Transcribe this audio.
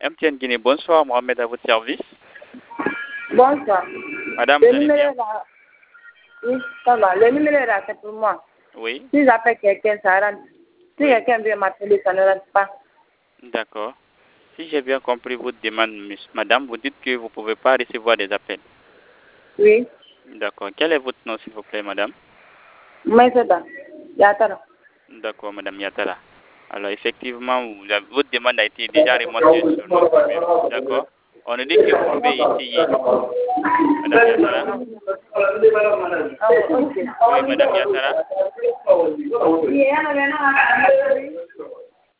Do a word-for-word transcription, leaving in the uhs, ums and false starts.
M T N Guinée, bonsoir, Mohamed à votre service. Bonsoir. Madame, Le vous allez numéro bien? est là. Oui, ça va. Le numéro est là, c'est pour moi. Oui, Si j'appelle quelqu'un, ça rentre. Si quelqu'un veut m'appeler, ça ne rentre pas. d'accord. Si j'ai bien compris votre demande, miss- madame, vous dites que vous ne pouvez pas recevoir des appels. Oui. D'accord. Quel est votre nom, s'il vous plaît, madame? Mais c'est ça. Yatara. D'accord, madame Yatara. Alors, effectivement, vous avez- votre demande a été déjà remontée sur notre numéro. D'accord. On nous dit que vous pouvez essayer. Madame Yatara? Ah, ok. Oui, madame Yatara?